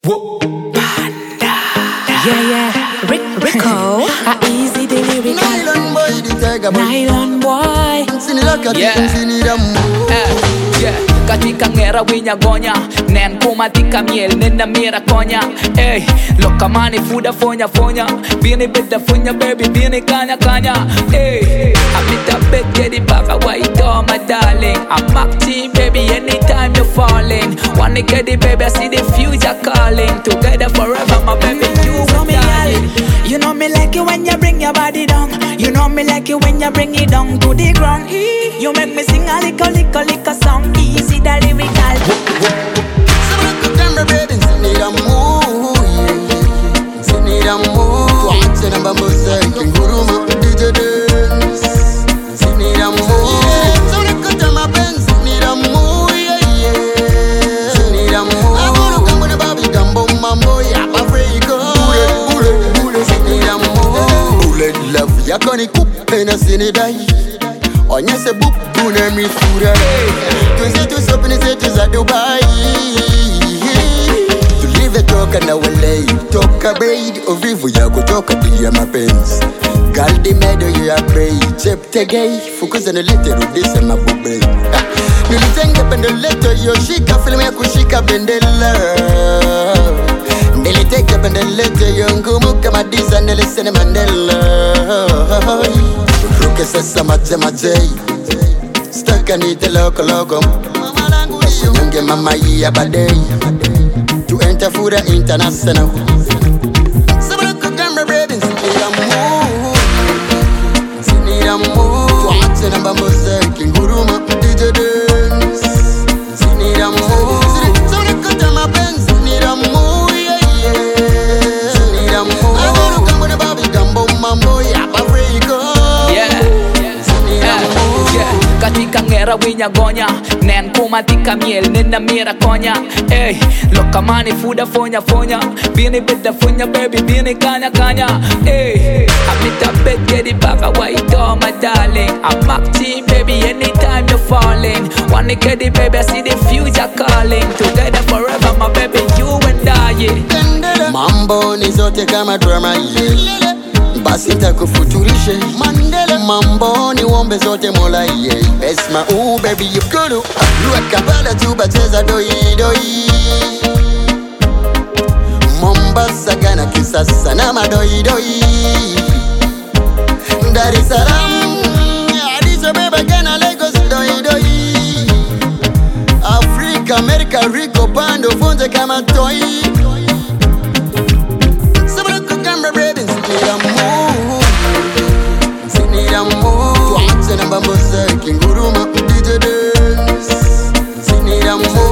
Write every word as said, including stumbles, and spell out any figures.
Yeah, yeah, Rick, Rico. A easy delivery. Nylon boy, the tiger boy. Nylon boy. Yeah. Eh, yeah. Katika ngera winya gonya nen kumatika miel nena mira konya. Ey, lokamani fuda fonya fonya. Bini bita funya baby bini kanya kanya. Ey, amita bet get it back away to my darling. I'm active baby anytime you're falling. Wanna get it baby I see the future calling. Together forever my baby you So and me I. girl, you know me like it when you bring your body down. You know me like it when you bring it down to the ground. You make me sing a little, little, little song. Easy the lyrical. Some camera baby, need a move. Need a move. Watch and I'm a Kinguru, D J dance. Need a move. Some cut my pants. Need a move. Need a move. I'm gonna come with a baby gumbo, mambo, yeah, Africa. Bullet, bullet, bullet. Need a move. Bullet love, ya koni coupe na sinidai. Onye se book tune mi fura. Tuze tu sopini se tu za Dubai. Tulive toka na wale. Toka braid ovivu ya kutoka dia mapenzi. Galdi medo ya braid. Chepte gay. Fukuza na lete rudise mabube. Nilitenge pendeleto yo shika film ya kushika bendela. Niliteke pendeleto yo ngumu kama Diza Nelson Mandela. Ruke sasa mache mache. Staka nite loko loko. Usinyonge mama ya badei. To enter Fura International. Sabroka camera baby. Need a move. Need a move. Watch and I'm a Kinguru D J dance. Need a move. Sabroka cut my pants. Need a move. Need a move. I'm gonna come with a baby gumbo mambo ya Africa. Katika ngera winya gonya nen kumatika miel nena mira konya. Ey, lokamani fuda fonya fonya. Bini bita funya baby bini kanya kanya. Ey, amita bet get it back away to my darling. I'm active baby anytime you're falling. Wanna get it baby I see the future calling. Together forever my baby you and I, yeah. Mambo ni zote kama drama, yeah. Basi nitakufuturishe Mandela. Mambo ni wombe zote mola, yeah. Esma ooh baby you gonna Lua kabala tuba cheza doi doi. Mombasa Ghana Kisasa na madoi doi. Dar es Salaam Addis Ababa Ghana Lagos doi doi. Afrika Amerika Rico Pando Fonte kama toi. Sabroka camera baby. Need a move. Need a move. Watch and I'm a Kinguru D J dance. Need a move.